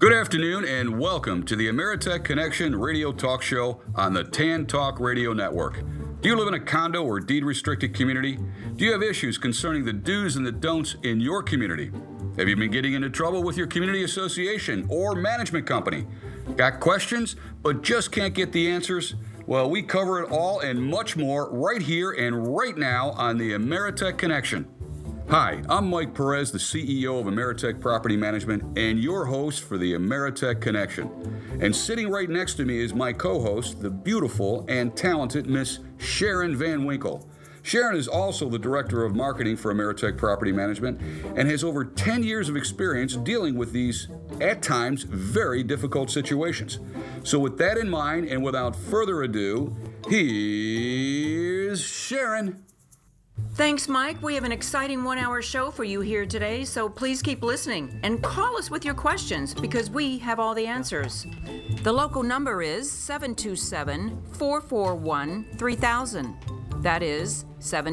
Good afternoon and welcome to the Ameritech Connection radio talk show on the Tan Talk Radio Network. Do you live in a condo or deed-restricted community? Do you have issues concerning the do's and the don'ts in your community? Have you been getting into trouble with your community association or management company? Got questions but just can't get the answers? Well, we cover it all and much more right here and right now on the Ameritech Connection. Hi, I'm Mike Perez, the CEO of Ameritech Property Management and your host for the Ameritech Connection. And sitting right next to me is my co-host, the beautiful and talented Miss Sharon Van Winkle. Sharon is also the Director of Marketing for Ameritech Property Management and has over 10 years of experience dealing with these, at times, very difficult situations. So with that in mind, and without further ado, here's Sharon. Thanks, Mike. We have an exciting one-hour show for you here today, so please keep listening and call us with your questions because we have all the answers. The local number is 727-441-3000. That is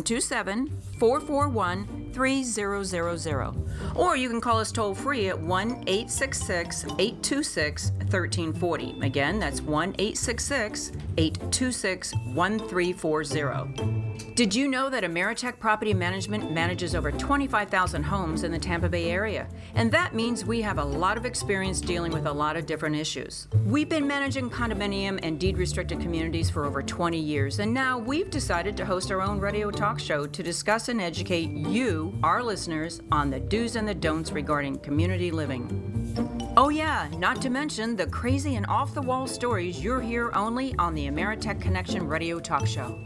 727-441-3000. Or you can call us toll-free at 1-866-826-1340. Again, that's 1-866-826-1340. Did you know that Ameritech Property Management manages over 25,000 homes in the Tampa Bay area? And that means we have a lot of experience dealing with a lot of different issues. We've been managing condominium and deed-restricted communities for over 20 years, and now we've decided to host our own radio talk show to discuss and educate you, our listeners, on the do's and the don'ts regarding community living. Oh yeah, not to mention the crazy and off-the-wall stories you'll hear only on the Ameritech Connection radio talk show.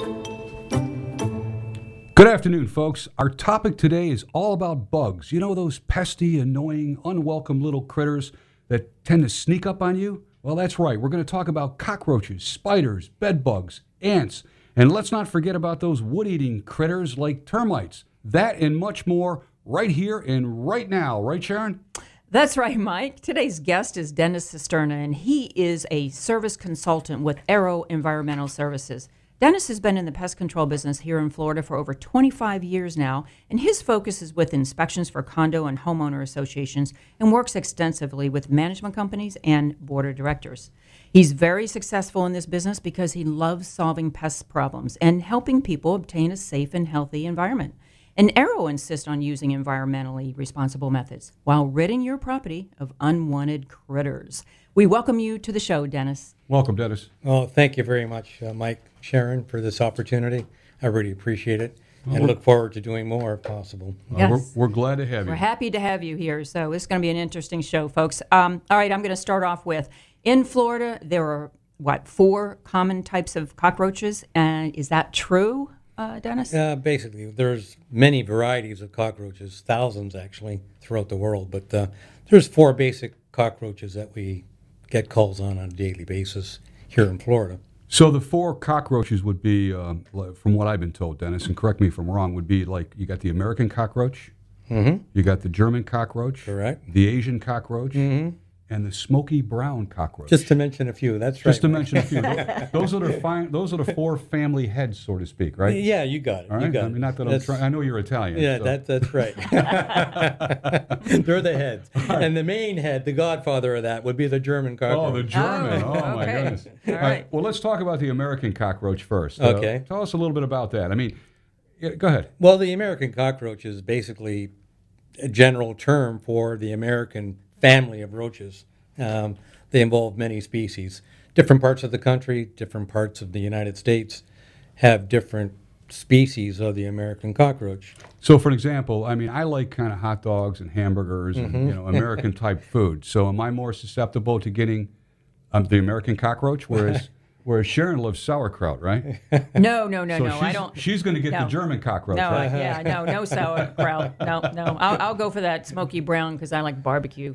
Good afternoon, folks. Our topic today is all about bugs. You know those pesky, annoying, unwelcome little critters that tend to sneak up on you? Well, that's right. We're going to talk about cockroaches, spiders, bed bugs, ants, and let's not forget about those wood-eating critters like termites. That and much more right here and right now. Right, Sharon? That's right, Mike. Today's guest is Dennis Cisterna, and he is a service consultant with Aero Environmental Services. Dennis has been in the pest control business here in Florida for over 25 years now, and his focus is with inspections for condo and homeowner associations and works extensively with management companies and board of directors. He's very successful in this business because he loves solving pest problems and helping people obtain a safe and healthy environment. And Aero insists on using environmentally responsible methods while ridding your property of unwanted critters. We welcome you to the show, Dennis. Welcome, Dennis. Well, thank you very much, Mike, Sharon, for this opportunity. I really appreciate it and look forward to doing more if possible. Yes. We're glad to have you. We're happy to have you here. So it's going to be an interesting show, folks. All right, I'm going to start off with, in Florida, there are, 4 common types of cockroaches? And is that true, Dennis? Basically, there's many varieties of cockroaches, thousands actually, throughout the world. But there's 4 basic cockroaches that we get calls on a daily basis here in Florida. So the 4 cockroaches would be, from what I've been told, Dennis, and correct me if I'm wrong, would be like you got the American cockroach, you got the German cockroach, correct, the Asian cockroach, and the smoky brown cockroach. Just to mention a few, that's right. Just to mention a few. Those are the 4 family heads, so to speak, right? Yeah, you got it. All right? You got I mean, not that I'm trying. I know you're Italian. Yeah, so. that's right. They're the heads. Right. And the main head, the godfather of that, would be the German cockroach. Oh, the German. Oh, okay. my goodness. All right. Well, let's talk about the American cockroach first. Okay. Tell us a little bit about that. I mean, go ahead. Well, the American cockroach is basically a general term for the American family of roaches. They involve many species. Different parts of the country, different parts of the United States have different species of the American cockroach. So, for example, I mean, I like kind of hot dogs and hamburgers and American type food. So, am I more susceptible to getting the American cockroach, whereas Sharon loves sauerkraut, right? No, So I don't. She's going to get the German cockroach, No, right? no sauerkraut. No. I'll go for that smoky brown because I like barbecue.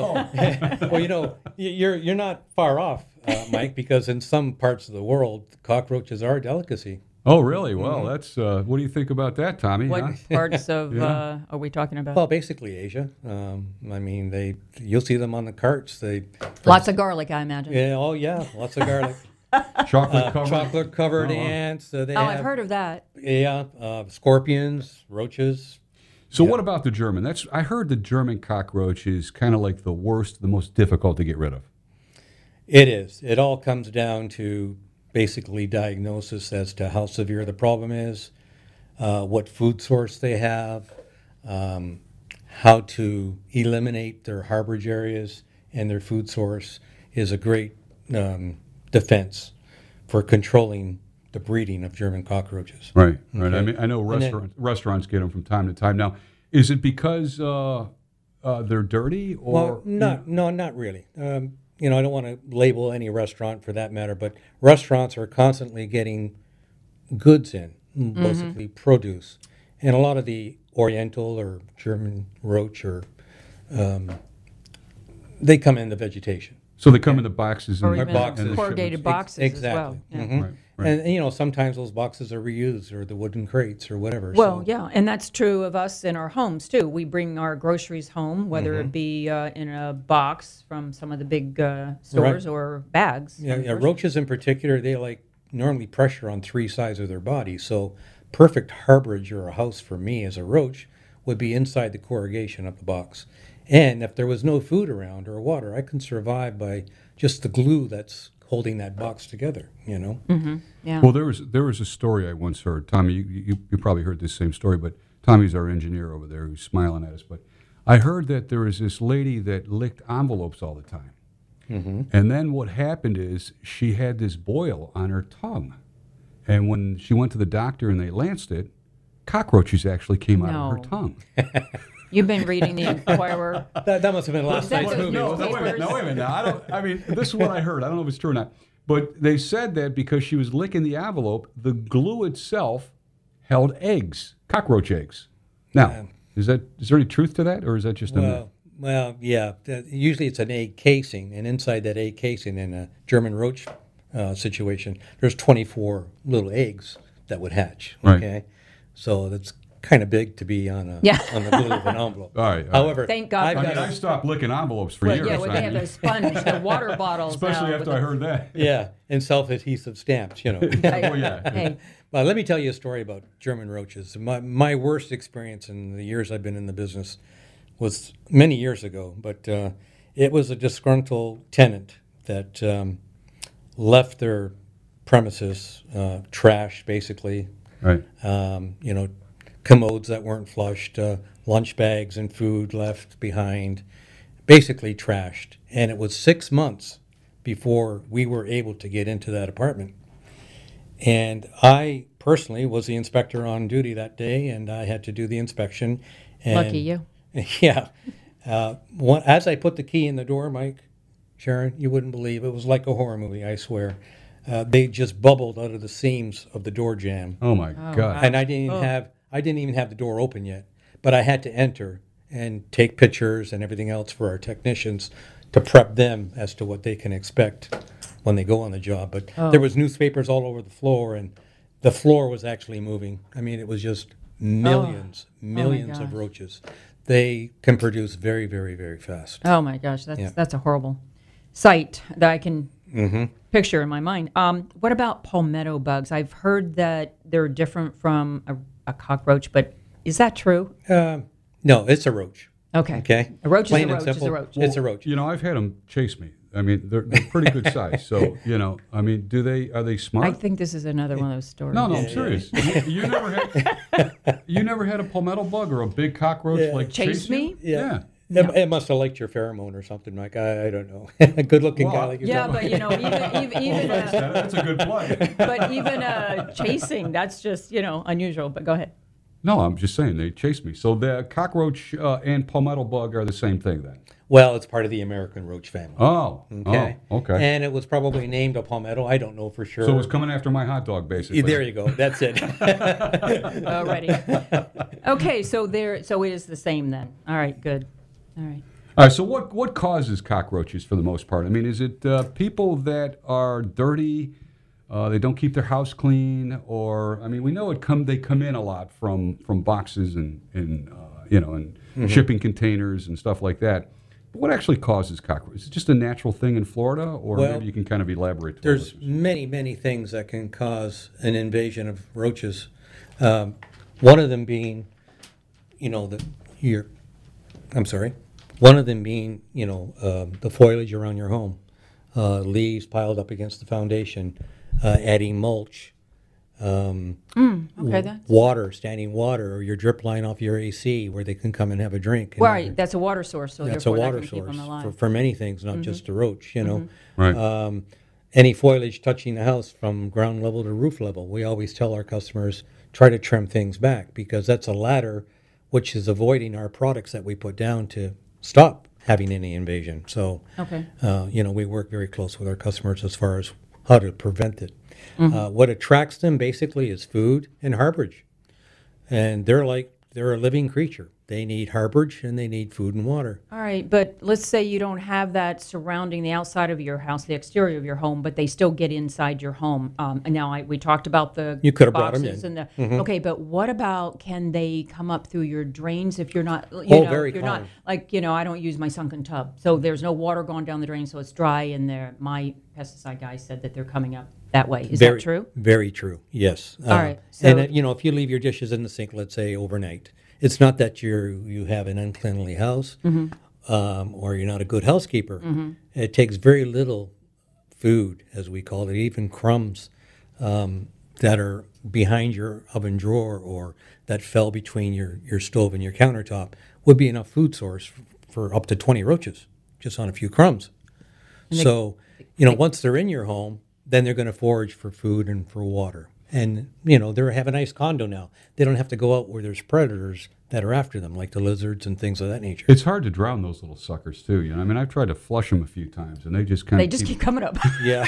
Well, you're not far off, Mike, because in some parts of the world, cockroaches are a delicacy. Oh, really? Well, that's. What do you think about that, Tommy? What parts of are we talking about? Well, basically Asia. I mean, you'll see them on the carts. Lots of garlic, I imagine. Yeah. Oh, yeah. Lots of garlic. Chocolate covered ants. I've heard of that. Yeah, scorpions, roaches. So what about the German? I heard the German cockroach is kind of like the worst, the most difficult to get rid of. It is. It all comes down to basically diagnosis as to how severe the problem is, what food source they have, how to eliminate their harborage areas and their food source is a great defense for controlling the breeding of German cockroaches. Right, right. Okay. I mean, I know restaurants get them from time to time. Now, is it because they're dirty, or Well, not really. I don't want to label any restaurant for that matter, but restaurants are constantly getting goods in, basically produce, and a lot of the Oriental or German roach they come in the vegetation. So they come in the boxes Or and even boxes. and the corrugated shipments? boxes as well. Exactly. Yeah. Mhm. Right, right. And sometimes those boxes are reused, or the wooden crates, or whatever. Well, so. yeah, and that's true of us in our homes too. We bring our groceries home, whether it be in a box from some of the big stores or bags. Yeah, from yeah. grocery- Roaches in particular, they like normally pressure on three sides of their body. So perfect harborage or a house for me as a roach would be inside the corrugation of the box. And if there was no food around or water, I can survive by just the glue that's holding that box together, Yeah. Well, there was a story I once heard. Tommy, you probably heard this same story, but Tommy's our engineer over there who's smiling at us. But I heard that there was this lady that licked envelopes all the time. And then what happened is she had this boil on her tongue. And when she went to the doctor and they lanced it, cockroaches actually came out of her No. tongue. You've been reading the Inquirer. That must have been last that night's the- movie. no, wasn't it? wait a minute, No, wait a minute. Now, this is what I heard. I don't know if it's true or not. But they said that because she was licking the envelope, the glue itself held eggs, cockroach eggs. Now, is there any truth to that, or is that just a myth? Well, yeah. Usually it's an egg casing, and inside that egg casing, in a German roach situation, there's 24 little eggs that would hatch. Right. Okay, so that's kind of big to be on Yeah. on the glue of an envelope. All right. However, Thank God I've for I mean, got I stopped licking envelopes for Well, years. yeah, well, they have the sponge, the water bottles especially now after with I heard that. yeah, and self-adhesive stamps. Oh, yeah. Hey, Well, let me tell you a story about German roaches. My worst experience in the years I've been in the business was many years ago, but it was a disgruntled tenant that left their premises trashed, basically. Right. Commodes that weren't flushed, lunch bags and food left behind, basically trashed. And it was 6 months before we were able to get into that apartment. And I personally was the inspector on duty that day, and I had to do the inspection. And, lucky you. Yeah. As I put the key in the door, Mike, Sharon, you wouldn't believe it was like a horror movie, I swear. They just bubbled out of the seams of the door jamb. Oh my God. And I didn't even have the door open yet, but I had to enter and take pictures and everything else for our technicians to prep them as to what they can expect when they go on the job. But there was newspapers all over the floor, and the floor was actually moving. I mean, it was just millions of gosh. roaches. They can produce very, very, very fast. Oh my gosh, that's Yeah. that's a horrible sight that I can picture in my mind. What about palmetto bugs? I've heard that they're different from a cockroach, but is that true? No, it's a roach. Okay. Okay. A roach is Plain a and roach is a simple, roach. It's a roach. You know, I've had them chase me. I mean, they're pretty good size. So, I mean, are they smart? I think this is another one of those stories. No, I'm serious. You never had a palmetto bug or a big cockroach like Chase you? me? Yeah. It must have liked your pheromone or something, Mike. I don't know. A good-looking guy Well, like Yeah, yourself. but even That's a good play. but even chasing, that's just unusual. But go ahead. No, I'm just saying they chase me. So the cockroach and palmetto bug are the same thing then? Well, it's part of the American roach family. Oh, Okay. Oh, okay. And it was probably named a palmetto. I don't know for sure. So it was coming after my hot dog, basically. There you go. That's it. Already. Okay, so it is the same then. All right, good. All right. All right, so what causes cockroaches for the most part? I mean, is it people that are dirty, they don't keep their house clean, or, I mean, we know they come in a lot from boxes and shipping containers and stuff like that. But what actually causes cockroaches? Is it just a natural thing in Florida, or Well, maybe you can kind of elaborate? to There's listeners? many, many things that can cause an invasion of roaches. One of them being, I'm sorry. One of them being, the foliage around your home, leaves piled up against the foundation, adding mulch, standing water, or your drip line off your AC where they can come and have a drink. Right, that's a water source, so that's a therefore that water can keep them source alive. for many things, not just a roach. Right. Any foliage touching the house from ground level to roof level, we always tell our customers try to trim things back, because that's a ladder which is avoiding our products that we put down to stop having any invasion. So, Okay. We work very close with our customers as far as how to prevent it. What attracts them basically is food and harborage. And they're a living creature. They need harborage and they need food and water. All right, but let's say you don't have that surrounding the outside of your house, the exterior of your home, but they still get inside your home. And now we talked about the You could have brought 'em boxes in. and okay, but what about, can they come up through your drains if you're not, Very if you're not, common. I don't use my sunken tub, so there's no water going down the drain, so it's dry, and my pesticide guy said that they're coming up that way. Is that true? Very true, yes. All right, And, so- if you leave your dishes in the sink, let's say overnight, it's not that you have an uncleanly house or you're not a good housekeeper. It takes very little food, as we call it, even crumbs that are behind your oven drawer or that fell between your stove and your countertop would be enough food source for up to 20 roaches, just on a few crumbs. Once they're in your home, then they're going to forage for food and for water. And, they have a nice condo now. They don't have to go out where there's predators that are after them, like the lizards and things of that nature. It's hard to drown those little suckers, too. I mean, I've tried to flush them a few times, and they just kind of keep coming up. Yeah.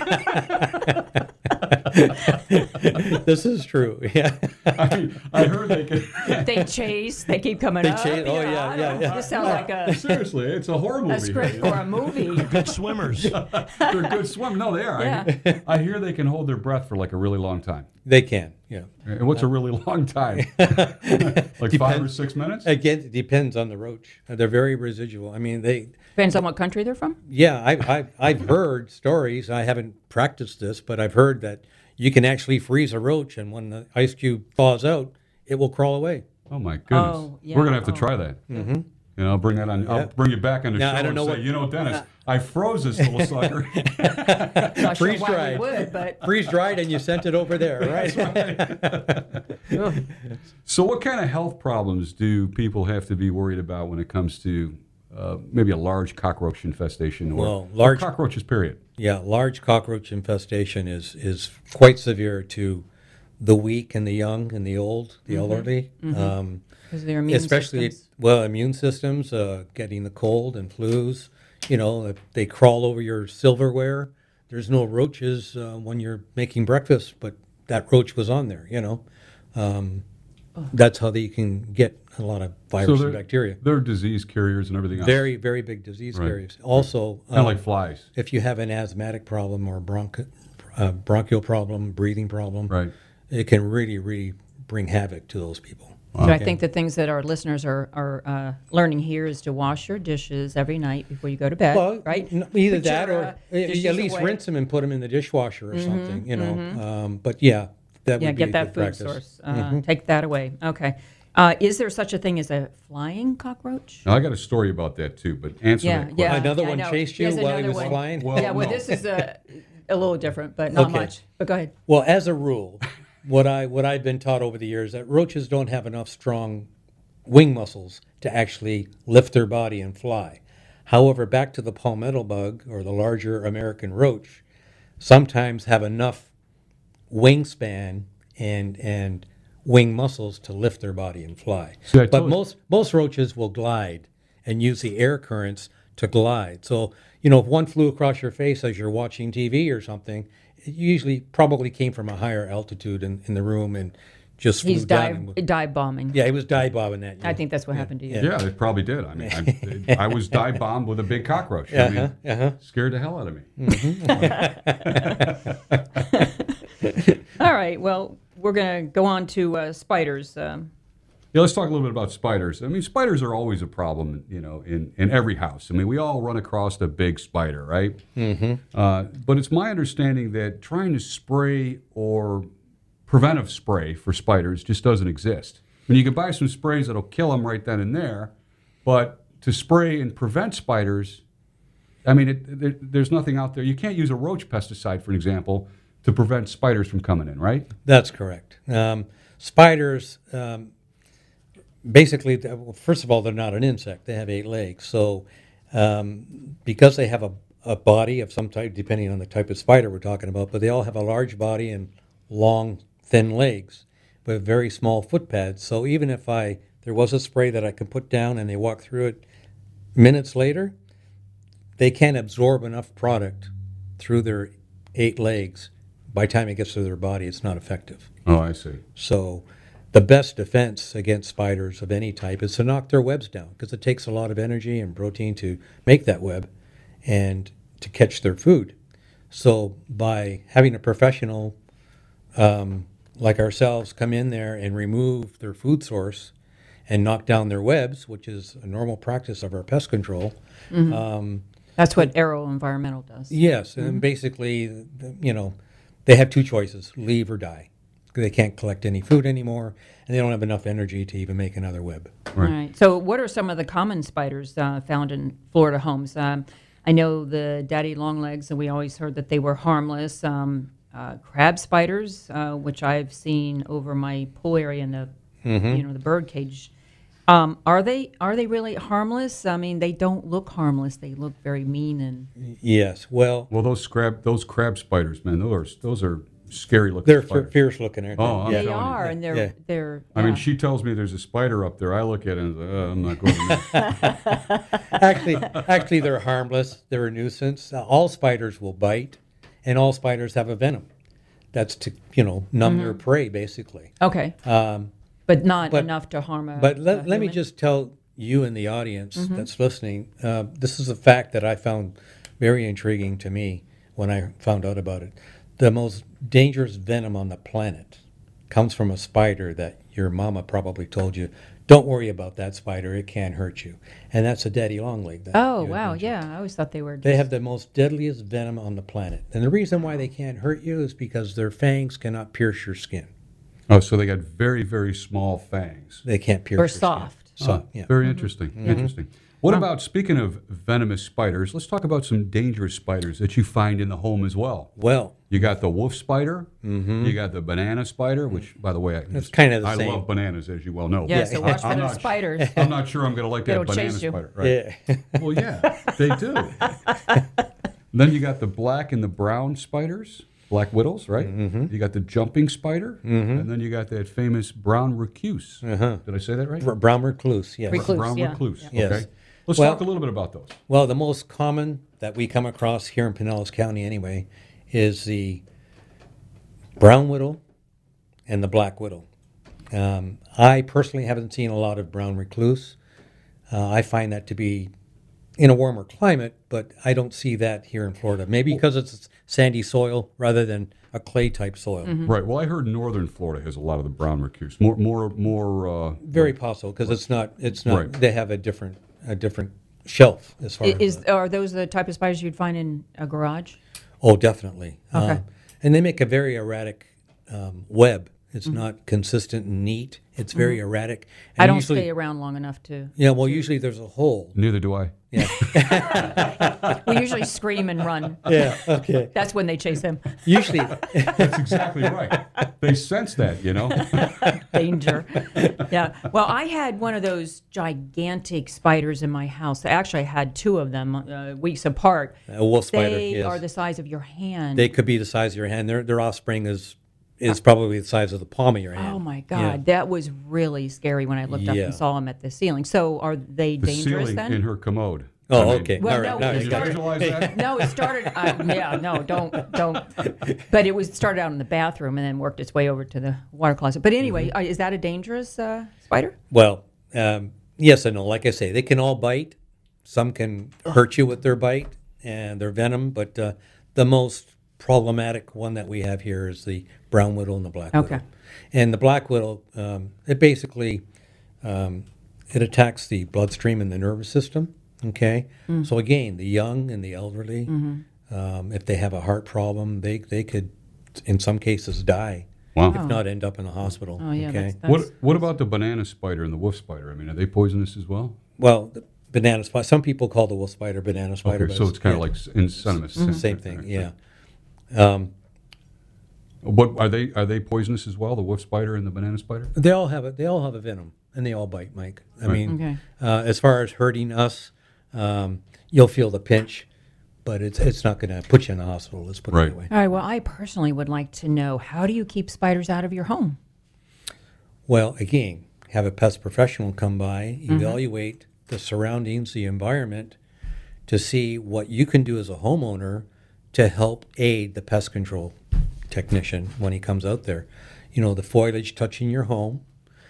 This is true, yeah. I heard they could... They chase, they keep coming up. Oh, yeah. This sounds like a Seriously, it's a horror movie. script for a movie. Good swimmers. They're good swim. No, they are. Yeah. I hear they can hold their breath for like a really long time. They can, yeah. And what's a really long time? Like 5 or 6 minutes? Again, it depends on the roach. They're very residual. I mean, Depends on what country they're from. Yeah, I've heard stories. I haven't practiced this, but I've heard that you can actually freeze a roach, and when the ice cube thaws out, it will crawl away. Oh my goodness! Oh, yeah. We're gonna have to try that. Mm-hmm. I'll bring that on. I'll bring you back on the Now, show I don't know and say, Dennis, I froze this little sucker. Not sure Freeze why dried. we would, but Freeze dried, and you sent it over there, right? So, what kind of health problems do people have to be worried about when it comes to maybe a large cockroach infestation or cockroaches? Period. Yeah, large cockroach infestation is quite severe to the weak and the young and the old, the elderly. because their immune Especially, systems. immune systems, getting the cold and flus. If they crawl over your silverware, there's no roaches when you're making breakfast, but that roach was on there, That's how they can get a lot of virus and bacteria. They're disease carriers and everything else. Very, very big disease carriers. Also, Kind of like flies. if you have an asthmatic problem or a bronchial problem, breathing problem, Right. it can really, really bring havoc to those people. So I think the things that our listeners are learning here is to wash your dishes every night before you go to bed, Well, right? either Put that your, or dishes at least away. rinse them and put them in the dishwasher or something, But yeah, that would be Get a that good food practice. source. Take that away. Okay. Is there such a thing as a flying cockroach? Now, I got a story about that too, but answer that question. Another I one know. chased you Here's while he another was one. flying? Well, no. This is a little different, but not Okay. much. But go ahead. Well, as a rule, what I've been taught over the years, that roaches don't have enough strong wing muscles to actually lift their body and fly. However, back to the palmetto bug or the larger American roach, sometimes have enough wingspan and wing muscles to lift their body and fly. See, I But told you. most roaches will glide and use the air currents to glide. So, if one flew across your face as you're watching TV or something, it usually probably came from a higher altitude in the room and just flew He's down. dive bombing. Yeah, he was dive bobbing at you. I think that's what happened to you. Yeah, it probably did. I mean, I was dive bombed with a big cockroach. I mean, scared the hell out of me. All right. Well, we're going to go on to spiders. Yeah, let's talk a little bit about spiders. I mean, spiders are always a problem, in every house. I mean, we all run across a big spider, right? Mm-hmm. But it's my understanding that trying to spray or preventive spray for spiders just doesn't exist. And you can buy some sprays that'll kill them right then and there, but to spray and prevent spiders, I mean, there's nothing out there. You can't use a roach pesticide, for example, to prevent spiders from coming in, right? That's correct. Spiders, basically, well, first of all, they're not an insect. They have 8 legs. So because they have a body of some type, depending on the type of spider we're talking about, but they all have a large body and long, thin legs with very small foot pads. So even if there was a spray that I could put down and they walk through it minutes later, they can't absorb enough product through their 8 legs. By the time it gets to their body, it's not effective. Oh, I see. So the best defense against spiders of any type is to knock their webs down, because it takes a lot of energy and protein to make that web and to catch their food. So by having a professional like ourselves come in there and remove their food source and knock down their webs, which is a normal practice of our pest control. That's what Arrow Environmental does. Yes, and basically, they have 2 choices: leave or die. They can't collect any food anymore, and they don't have enough energy to even make another web. All right. So what are some of the common spiders found in Florida homes? I know the daddy longlegs, and we always heard that they were harmless. Crab spiders, which I've seen over my pool area in the the bird cage. Are they really harmless? I mean, they don't look harmless. They look very mean and. Yes, well, those crab spiders, man, those are scary looking. they're spiders. fierce looking, aren't they? Oh, I'm They telling you. are, and they're. I mean, yeah. she tells me there's a spider up there. I look at it and I'm not going there. Actually, they're harmless. They're a nuisance. All spiders will bite, and all spiders have a venom. That's to numb their prey, basically. Okay. But not enough to harm a. But a let me human? just tell you and the audience that's listening, this is a fact that I found very intriguing to me when I found out about it. The most dangerous venom on the planet comes from a spider that your mama probably told you, don't worry about that spider, it can't hurt you. And that's a daddy longleg. That Oh, you had wow. mentioned. Yeah. I always thought they were. They have the most deadliest venom on the planet. And the reason why they can't hurt you is because their fangs cannot pierce your skin. Oh, so they got very, very small fangs. They can't pierce Or your skin. soft. So, yeah. Very interesting. Interesting. What about, speaking of venomous spiders, let's talk about some dangerous spiders that you find in the home as well. Well, You got the wolf spider. You got the banana spider, which, by the way, It's kind of the I same. love bananas, as you well know. Yeah. Yeah. So watch for I'm those not- spiders. I'm not sure I'm going to like that It'll banana chase you. spider. Right. yeah. Well, yeah, they do. Then you got the black and the brown spiders, black widows, right? You got the jumping spider, and then you got that famous brown recluse. Did I say that right? Brown recluse, yes. Recluse. Brown yeah. recluse. Yes. Okay. Let's Well- talk a little bit about those. Well, the most common that we come across here in Pinellas County anyway is the brown widow and the black widow. I personally haven't seen a lot of brown recluse. I find that to be in a warmer climate, but I don't see that here in Florida. Maybe because it's sandy soil rather than a clay type soil. Right. Well, I heard northern Florida has a lot of the brown recluse. More. Very possible because it's not. Right. They have a different shelf as far as. Are those the type of spiders you'd find in a garage? Oh, definitely. Okay. And they make a very erratic web. It's not consistent and neat. It's very erratic. And I don't usually, stay around long enough to. Yeah, well, usually there's a hole. Neither do I. We usually scream and run. Yeah, okay. That's when they chase him. Usually, That's exactly right. They sense that, Danger. Yeah. Well, I had one of those gigantic spiders in my house. Actually, I had 2 of them weeks apart. a wolf spider, They yes. are the size of your hand. They could be the size of your hand. Their offspring is probably the size of the palm of your hand. Oh my God, that was really scary when I looked up Yeah. and saw them at the ceiling. So are they The dangerous ceiling then? in her commode. Oh, I mean, okay. Well, All right. no, Now we Can you you got started- it. visualize that? No, it started. Yeah, no, don't. But it was started out in the bathroom and then worked its way over to the water closet. But anyway, is that a dangerous spider? Well, yes and no. Like I say, they can all bite. Some can hurt you with their bite and their venom, but the most problematic one that we have here is the brown widow and the black widow. Okay. And the black widow, it basically it attacks the bloodstream and the nervous system. Okay, so again, the young and the elderly, if they have a heart problem, they could, in some cases, die Wow. if not end up in the hospital. Oh, yeah. Okay. What about the banana spider and the wolf spider? I mean, are they poisonous as well? Well, the banana spider. Some people call the wolf spider banana spider. Okay, but so it's kind of yeah, like in venomous. same thing. Yeah. What are they poisonous as well? The wolf spider and the banana spider? They all have a venom, and they all bite, Mike. I Right. mean, Okay. as far as hurting us, you'll feel the pinch, but it's not going to put you in the hospital. Let's put it Right. that way. All right. Well, I personally would like to know, how do you keep spiders out of your home? Well, again, have a pest professional come by, evaluate the surroundings, the environment, to see what you can do as a homeowner to help aid the pest control technician when he comes out there. You know, the foliage touching your home,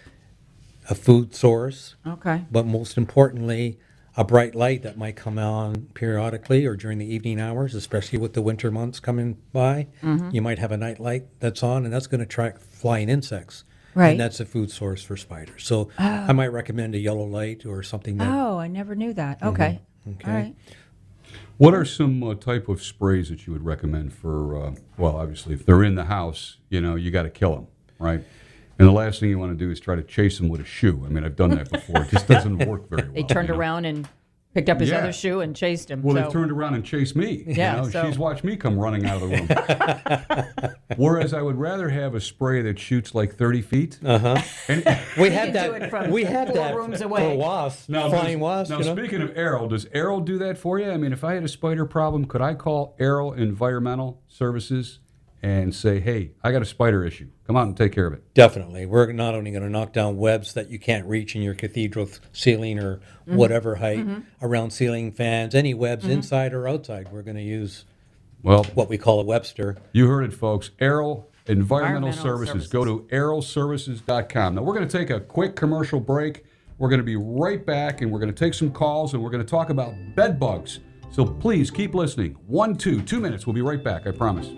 a food source, Okay. but most importantly, a bright light that might come on periodically or during the evening hours, especially with the winter months coming by. You might have a night light that's on, and that's going to attract flying insects. Right. And that's a food source for spiders. So I might recommend a yellow light or something that. Oh, I never knew that. Okay. Okay. All right. What are some type of sprays that you would recommend for? Well, obviously, if they're in the house, you got to kill them, right? And the last thing you want to do is try to chase them with a shoe. I mean, I've done that before. It just doesn't work very well. They turned around and picked up his Yeah. other shoe and chased him. Well, so. they've turned around and chased me. Yeah, so- She's watched me come running out of the room. Whereas I would rather have a spray that shoots like 30 feet. Uh-huh. And, We can had do that. it from We had 4 that rooms for away. wasps, now, flying wasps. now you know? speaking of Arrow, does Arrow do that for you? I mean, if I had a spider problem, could I call Arrow Environmental Services and say, hey, I got a spider issue. Come out and take care of it. Definitely. We're not only going to knock down webs that you can't reach in your cathedral ceiling or whatever height, around ceiling fans, any webs inside or outside. We're going to use Well, what we call a webster. you heard it, folks. Arrow Environmental Environmental Services. Go to arrowservices.com. Now, we're going to take a quick commercial break. We're going to be right back, and we're going to take some calls, and we're going to talk about bed bugs. So please keep listening. 2 minutes. We'll be right back, I promise.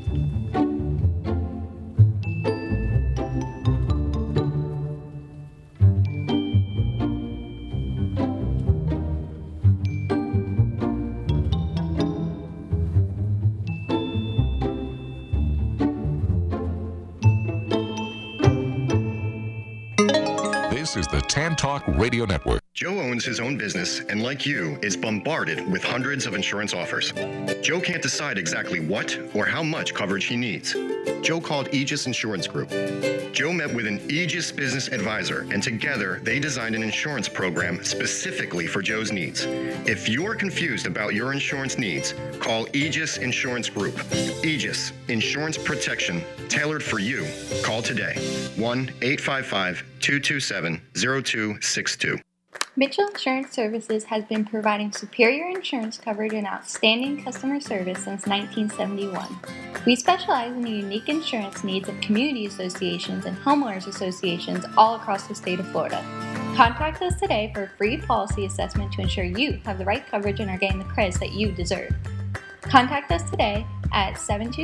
This is the Tan Talk Radio Network. Joe owns his own business and, like you, is bombarded with hundreds of insurance offers. Joe can't decide exactly what or how much coverage he needs. Joe called Aegis Insurance Group. Joe met with an Aegis business advisor, and together they designed an insurance program specifically for Joe's needs. If you're confused about your insurance needs, call Aegis Insurance Group. Aegis, insurance protection tailored for you. Call today, 1-855-227-0262. Mitchell Insurance Services has been providing superior insurance coverage and outstanding customer service since 1971. We specialize in the unique insurance needs of community associations and homeowners associations all across the state of Florida. Contact us today for a free policy assessment to ensure you have the right coverage and are getting the credits that you deserve. Contact us today at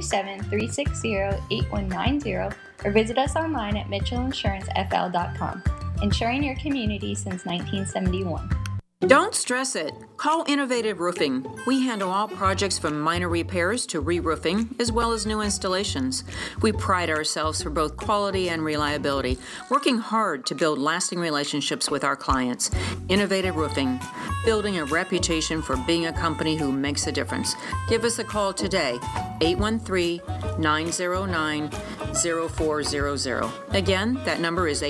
727-360-8190 or visit us online at mitchellinsurancefl.com. Insuring your community since 1971. Don't stress it. Call Innovative Roofing. We handle all projects from minor repairs to re-roofing, as well as new installations. We pride ourselves for both quality and reliability, working hard to build lasting relationships with our clients. Innovative Roofing, building a reputation for being a company who makes a difference. Give us a call today, 813-909-0400. Again, that number is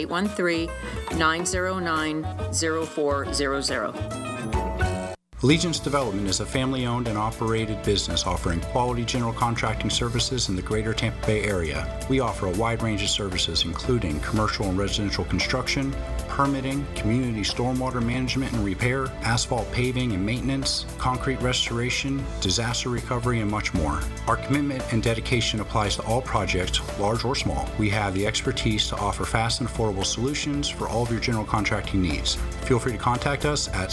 813-909-0400. Allegiance Development is a family-owned and operated business offering quality general contracting services in the greater Tampa Bay area. We offer a wide range of services including commercial and residential construction, permitting, community stormwater management and repair, asphalt paving and maintenance, concrete restoration, disaster recovery, and much more. Our commitment and dedication applies to all projects, large or small. We have the expertise to offer fast and affordable solutions for all of your general contracting needs. Feel free to contact us at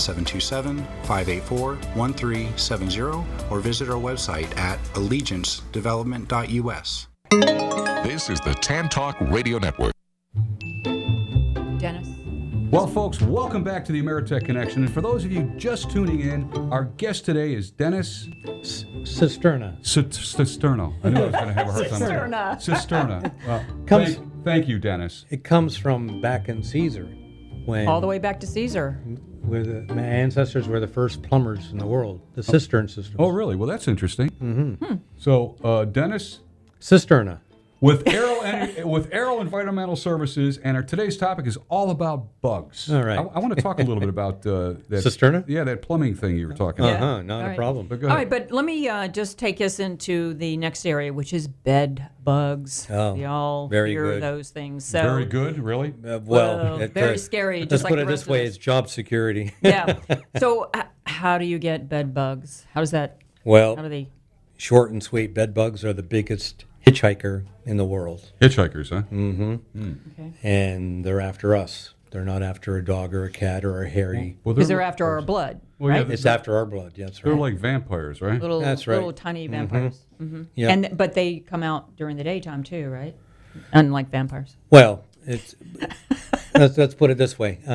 727-584-1370 or visit our website at allegiancedevelopment.us. This is the Tan Talk Radio Network. Dennis? Well, folks, welcome back to the Ameritech Connection. And for those of you just tuning in, our guest today is Dennis Cisterna. Cisterna. I knew I was going to have a hard time. Cisterna. Cisterna. Well, Comes- thank you, Dennis. It comes from back in Caesar, when All the way back to Caesar. my ancestors were the first plumbers in the world, the cistern systems. Oh, really? Well, that's interesting. Mm-hmm. So, Dennis, Cisterna. with Aero Environmental Services, and our today's topic is all about bugs. All right. I want to talk a little bit about that Cisterna? Yeah, that plumbing thing you were talking about. Not All a right. problem. But go All ahead. right, but let me just take us into the next area, which is bed bugs. Oh, we all very hear good. those things. So, Very good, really. very scary. Let's Just like put the it rest this of way: us. it's job security. Yeah. So, how do you get bed bugs? How does that? Well, How do they? short and sweet, bed bugs are the biggest hitchhiker in the world, Hitchhikers, huh? Okay. and they're after us. They're not after a dog or a cat or a hairy. Well, Because they're after our blood, Well, yeah, right? It's after our blood. That's They're right. like vampires, right? Little, That's right. little tiny vampires. Yeah. But they come out during the daytime too, right? Unlike vampires. Well, it's let's put it this way.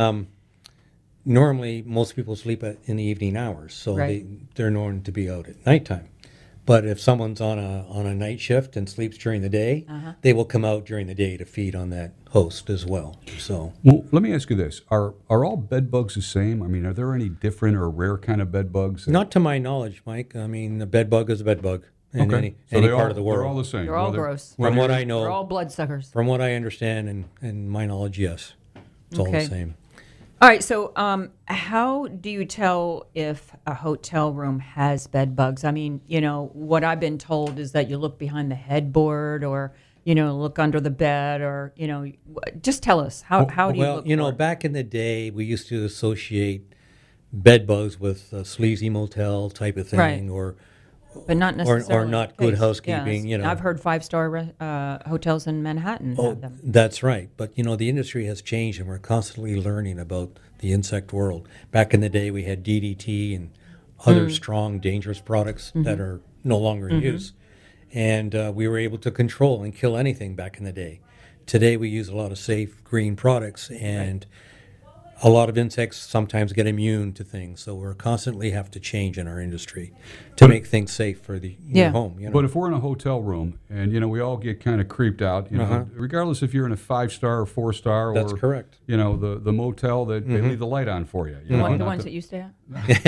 Normally, most people sleep in the evening hours, so Right. they're known to be out at nighttime. But if someone's on a night shift and sleeps during the day, they will come out during the day to feed on that host as well. So Well, let me ask you this: Are all bed bugs the same? I mean, are there any different or rare kind of bed bugs? not to my knowledge, Mike. I mean, a bed bug is a bed bug in Okay. any So part of the world. They're all the same. They're all Whether- gross. From what I They're know, all bloodsuckers. from what I understand and my knowledge, yes, it's all the Okay. same. All right. So, how do you tell if a hotel room has bed bugs? I mean, what I've been told is that you look behind the headboard, or look under the bed, or just tell us how do you Well, look? for it? back in the day, we used to associate bed bugs with a sleazy motel type of thing, Right. or But not necessarily. not the good case. housekeeping, Yes. I've heard 5-star hotels in Manhattan have them. that's right. But the industry has changed, and we're constantly learning about the insect world. Back in the day, we had DDT and other strong, dangerous products that are no longer in use, and we were able to control and kill anything back in the day. Today, we use a lot of safe green products, and a lot of insects sometimes get immune to things, so we're constantly have to change in our industry to make things safe for your Yeah. home. But if we're in a hotel room and we all get kind of creeped out, regardless if you're in a 5-star or 4-star, That's or correct. The motel that they leave the light on for you. The not ones the- that you stay at?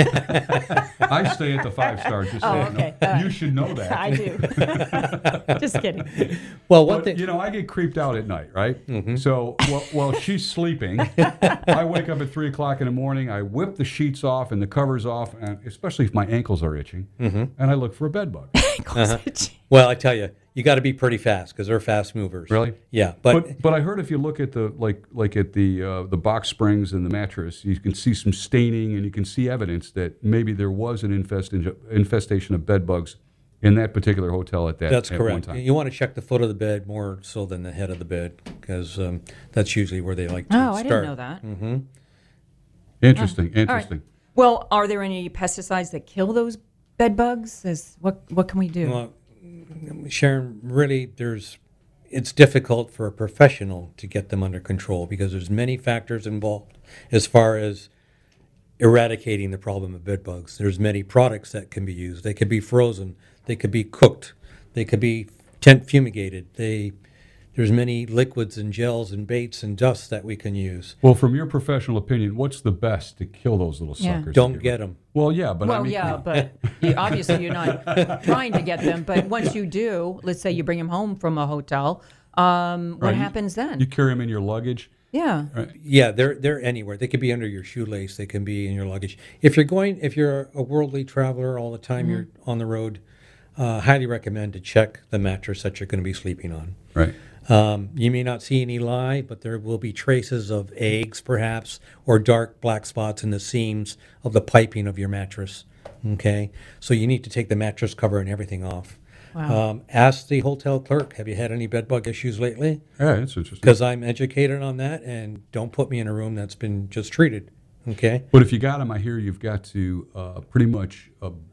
I stay at the 5-star. Just Oh, so okay. you know. You should know that. I do. Just kidding. Well, one But, thing. I get creeped out at night, right? So while she's sleeping, I wake up at 3 o'clock in the morning. I whip the sheets off and the covers off, and especially if my ankles are itching, and I look for a bed bug. Well, I tell you, you got to be pretty fast because they're fast movers. Really? Yeah, But I heard if you look at the like at the box springs and the mattress, you can see some staining, and you can see evidence that maybe there was an infestation of bed bugs in that particular hotel at that's at one correct. time. You want to check the foot of the bed more so than the head of the bed because that's usually where they like to Oh, start. I didn't know that. Interesting. All right. Interesting. Well, are there any pesticides that kill those bed bugs? What can we do? Well, Sharon, really, it's difficult for a professional to get them under control because there's many factors involved as far as eradicating the problem of bed bugs. There's many products that can be used. They could be frozen. They could be cooked. They could be tent fumigated. There's many liquids and gels and baits and dusts that we can use. Well, from your professional opinion, what's the best to kill those little Yeah. suckers? Don't get them. Well, yeah, but I Well, mean, yeah, but obviously you're not trying to get them. But once you do, let's say you bring them home from a hotel, what Right. happens then? you carry them in your luggage. Yeah. Yeah, they're anywhere. They could be under your shoelace. They can be in your luggage. If you're a worldly traveler all the time, you're on the road. Highly recommend to check the mattress that you're going to be sleeping on. Right. You may not see any lye, but there will be traces of eggs, perhaps, or dark black spots in the seams of the piping of your mattress. Okay, so you need to take the mattress cover and everything off. Wow. Ask the hotel clerk, have you had any bed bug issues lately? Yeah, that's interesting. Because I'm educated on that, and don't put me in a room that's been just treated. Okay. But if you got them, I hear you've got to pretty much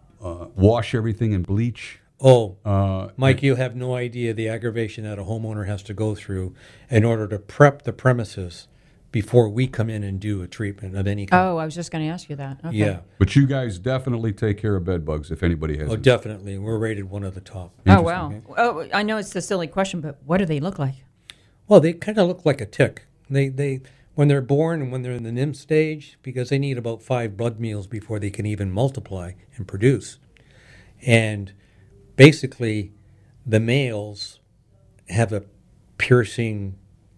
wash everything in bleach. Oh, Mike, you have no idea the aggravation that a homeowner has to go through in order to prep the premises before we come in and do a treatment of any kind. Oh, I was just going to ask you that. Okay. Yeah. But you guys definitely take care of bed bugs if anybody has Oh, any. definitely. We're rated one of the top. Oh, wow. Oh, I know it's a silly question, but what do they look like? Well, they kind of look like a tick. They when they're born and when they're in the nymph stage, because they need about 5 blood meals before they can even multiply and produce. And basically, the males have a piercing,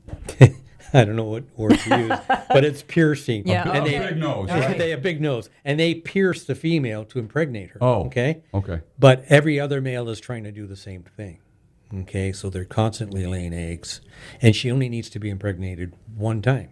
I don't know what word to use, but it's piercing. Yeah. And A big nose, They right? have a big nose. And they pierce the female to impregnate her. Oh, Okay? okay. But every other male is trying to do the same thing. Okay, so they're constantly laying eggs. And she only needs to be impregnated one time.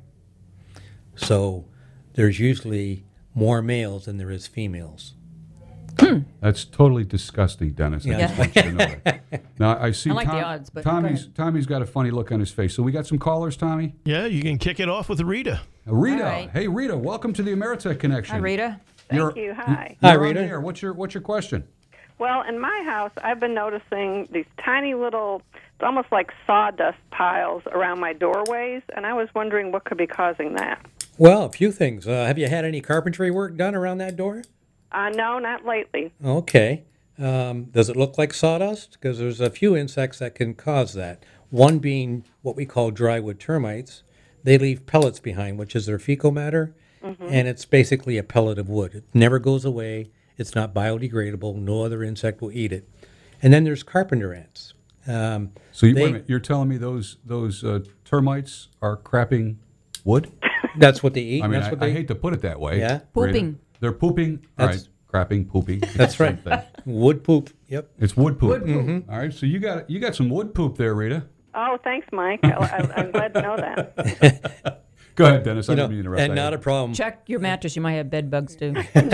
So there's usually more males than there is females. That's totally disgusting, Dennis. I Yeah. just want you to know that. Now, I see I like the odds, but go Tommy's got a funny look on his face. So we got some callers, Tommy? Yeah, you can kick it off with Rita. Rita. All right. Hey, Rita, welcome to the Ameritech Connection. Hi, Rita. Thank you. Hi. Hi, You're on Rita. the air. What's your question? Well, in my house, I've been noticing these tiny little, it's almost like sawdust piles around my doorways, and I was wondering what could be causing that. Well, a few things. Have you had any carpentry work done around that door? No, not lately. Okay. Does it look like sawdust? Because there's a few insects that can cause that. One being what we call drywood termites. They leave pellets behind, which is their fecal matter, and it's basically a pellet of wood. It never goes away. It's not biodegradable. No other insect will eat it. And then there's carpenter ants. So wait a minute, you're telling me those termites are crapping wood? That's what they eat. I mean, that's what I hate to put it that way. Yeah. Rita. Pooping. They're pooping. All right, That's- crapping, pooping. That's Same right. thing. Wood poop. Yep. It's wood poop. Wood poop. All right, so you got some wood poop there, Rita. Oh, thanks, Mike. I'm glad to know that. Go ahead, Dennis. I You know, didn't mean to interrupt. and not a problem. Check your mattress. You might have bed bugs, too.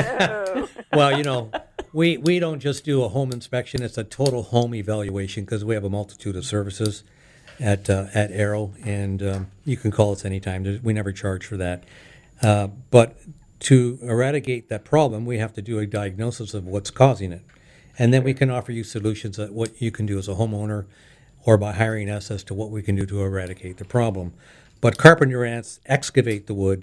Well, we don't just do a home inspection. It's a total home evaluation because we have a multitude of services at Arrow, and you can call us anytime. We never charge for that. But to eradicate that problem, we have to do a diagnosis of what's causing it. And then we can offer you solutions that what you can do as a homeowner or by hiring us as to what we can do to eradicate the problem. But carpenter ants excavate the wood,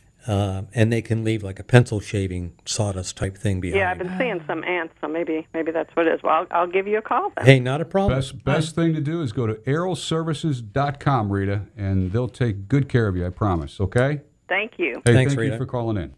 and they can leave like a pencil shaving sawdust type thing behind. Yeah, I've been seeing some ants, so maybe that's what it is. Well, I'll give you a call then. Hey, not a problem. Best thing to do is go to arrowservices.com, Rita, and they'll take good care of you, I promise, okay? Thank you. Hey, Thanks, thank Rita. you for calling in.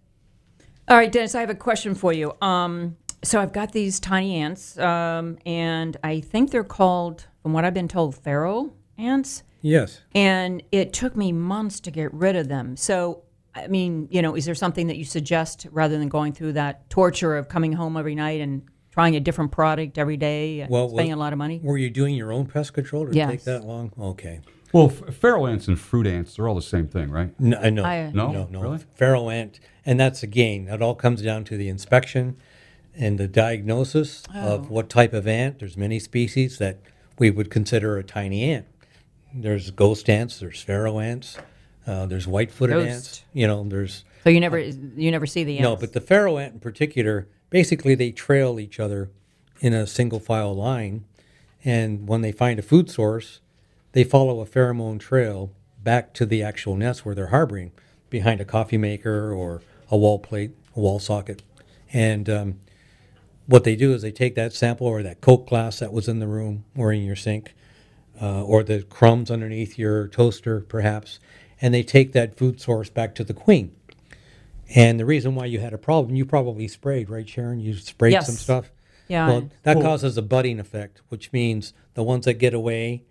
All right, Dennis, I have a question for you. So I've got these tiny ants, and I think they're called, from what I've been told, pharaoh ants. Yes. And it took me months to get rid of them. So, I mean, is there something that you suggest rather than going through that torture of coming home every night and trying a different product every day and spending a lot of money? Were you doing your own pest control to Yes. take that long? Okay. Well, feral ants and fruit ants, they're all the same thing, right? No, I know. No? No. Really? Feral ant, and that's again, it all comes down to the inspection and the diagnosis of what type of ant. There's many species that we would consider a tiny ant. There's ghost ants, there's pharaoh ants, there's white-footed Ghost. ants. There's So you never see the ants? no, but the pharaoh ant in particular, basically they trail each other in a single file line, and when they find a food source, they follow a pheromone trail back to the actual nest where they're harboring, behind a coffee maker or a wall plate, a wall socket. And what they do is they take that sample or that Coke glass that was in the room or in your sink, or the crumbs underneath your toaster perhaps, and they take that food source back to the queen. And the reason why you had a problem, you probably sprayed, right, Sharon? You sprayed Yes. some stuff? Yeah. Well, that causes a budding effect, which means the ones that get away,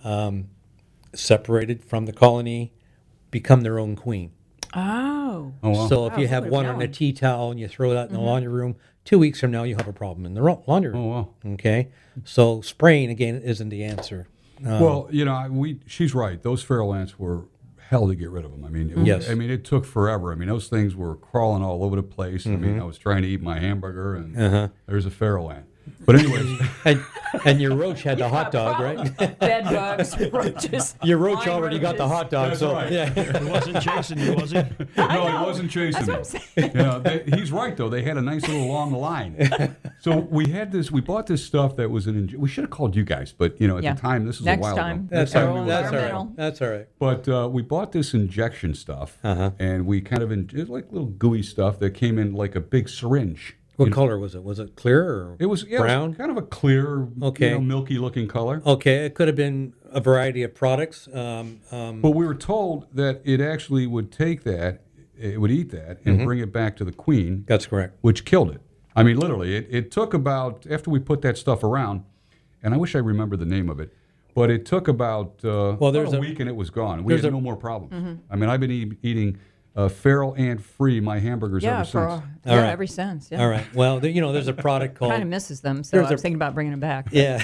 separated from the colony, become their own queen. Oh. Oh, wow. So if you Wow, have look at one that on a one. tea towel and you throw that in the laundry room, 2 weeks from now you have a problem in the laundry room. Oh, wow. Okay? So spraying, again, isn't the answer. Well, she's right. Those feral ants were hell to get rid of them. I mean, Yes. it took forever. I mean, those things were crawling all over the place. I mean, I was trying to eat my hamburger, and there's a feral ant. But anyways, and your roach had the hot dog, right? Bed bugs, roaches. Your roach flying already got the roaches. hot dog, That's so right. yeah. He wasn't chasing you, was he? no, he wasn't chasing me. That's what I'm saying. He's right though. They had a nice little long line. So we had this. We bought this stuff that was we should have called you guys, but at Yeah. the time this was Next a while time. ago. That's Arrow all right. That's all Environmental. right. That's all right. But we bought this injection stuff, and we kind of it was like little gooey stuff that came in like a big syringe. What color was it? Was it clear or It was brown? It was kind of a clear, Okay. milky looking color. Okay, it could have been a variety of products. But we were told that it actually would take that, it would eat that, and bring it back to the queen. That's correct. Which killed it. I mean, literally, it took about, after we put that stuff around, and I wish I remember the name of it, but it took about, there's a a- week and it was gone. We there's had a- no more problems. I mean, I've been eating feral ant free my hamburgers Yeah, ever for since. All right. ever since. Yeah. All right. Well, there's a product called. Kind of misses them, so There's I was a- thinking about bringing them back. Yeah.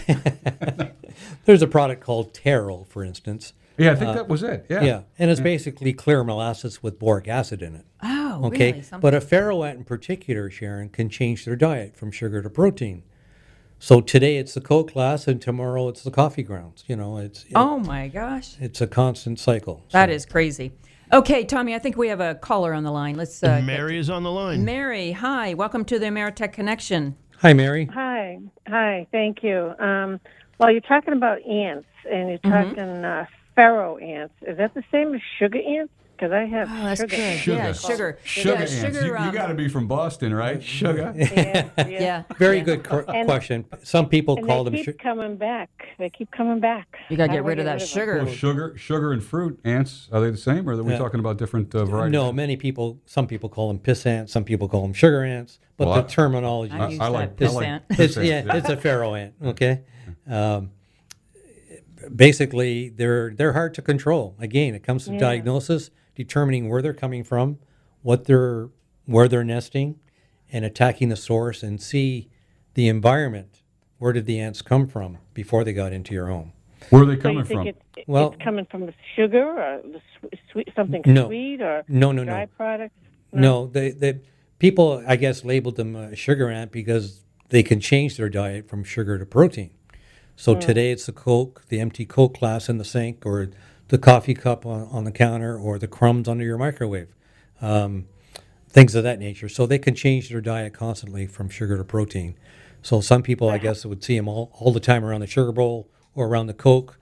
There's a product called Terrell, for instance. Yeah, I think that was it. Yeah. Yeah, and it's basically clear molasses with boric acid in it. Oh, Okay, really? but a pharaoh ant in particular, Sharon, can change their diet from sugar to protein. So today it's the Coke glass, and tomorrow it's the coffee grounds. Oh my gosh, It's a constant cycle. that is crazy. Okay, Tommy, I think we have a caller on the line. Let's. Mary is on the line. Mary, hi, welcome to the Ameritech Connection. Hi, Mary. Hi, thank you. Well, you're talking about ants, and you're talking pharaoh ants. Is that the same as sugar ants? Because I have Oh, that's sugar. good. Sugar. Yeah, sugar. Sugar Yeah, ants. sugar, You got to be from Boston, right? Sugar. Yeah. Very good question. Some people And call they them. keep coming back. They keep coming back. You got to How get do I rid of that them? sugar. Well, sugar and fruit ants, are they the same, or are we Yeah. talking about different varieties? No, some people call them piss ants. Some people call them sugar ants. But Well, the terminology. I use I that like piss I ant. like It's piss ants, it's a pharaoh ant. Okay. Basically, they're hard to control. Again, it comes to diagnosis, determining where they're coming from, where they're nesting, and attacking the source, and see the environment. Where did the ants come from before they got into your home? Where are they So you coming think from? Well- it's coming from the sugar or the sweet, something No. sweet or No. dry products? No, they people, I guess, labeled them a sugar ant because they can change their diet from sugar to protein. So today it's the Coke, the empty Coke glass in the sink, or the coffee cup on the counter, or the crumbs under your microwave, things of that nature. So they can change their diet constantly from sugar to protein. So some people, I guess, would see them all the time around the sugar bowl or around the Coke.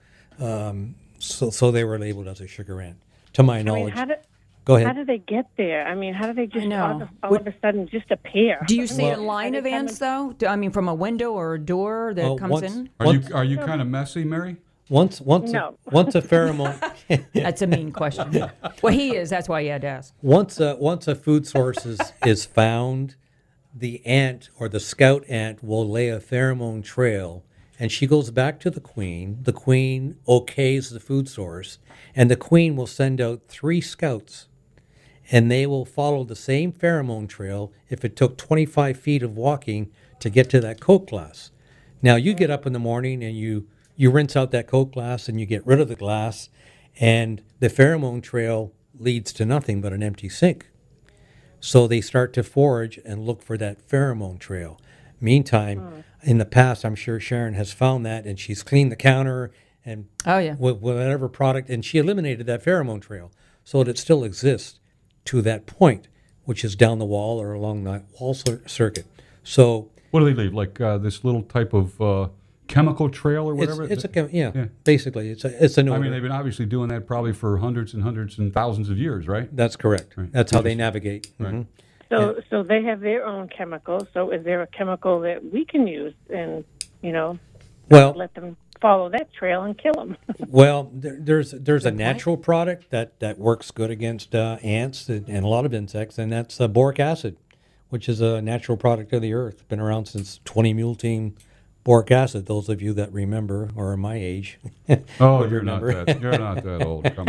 So they were labeled as a sugar ant, to my knowledge. Go ahead. How do they get there? I mean, how do they just know. all of a sudden just appear? Do you see Well- a line Are of they ants, though? I mean, from a window or a door that Well, comes once- in? Are you kind of messy, Mary? Once No. a pheromone. That's a mean question. Well, he is. That's why you had to ask. Once a food source is found, the ant or the scout ant will lay a pheromone trail, and she goes back to the queen. The queen okays the food source, and the queen will send out 3 scouts, and they will follow the same pheromone trail if it took 25 feet of walking to get to that Coke glass. Now, you get up in the morning and you rinse out that Coke glass and you get rid of the glass, and the pheromone trail leads to nothing but an empty sink. So they start to forage and look for that pheromone trail. Meantime, in the past, I'm sure Sharon has found that, and she's cleaned the counter and Oh, yeah. with whatever product, and she eliminated that pheromone trail so that it still exists to that point, which is down the wall or along the wall circuit. So What do they leave? Like this little type of chemical trail or whatever? basically it's a no. I mean, they've been obviously doing that probably for hundreds and thousands of years, right? That's correct. Right. That's how they navigate. Right. Mhm. So they have their own chemicals. So is there a chemical that we can use and Well, let them follow that trail and kill them? Well, there's a natural product that works good against ants and a lot of insects, and that's boric acid, which is a natural product of the earth. Been around since 20 mule team boric acid. Those of you that remember or are my age. Oh, would you're not remember. that old. Come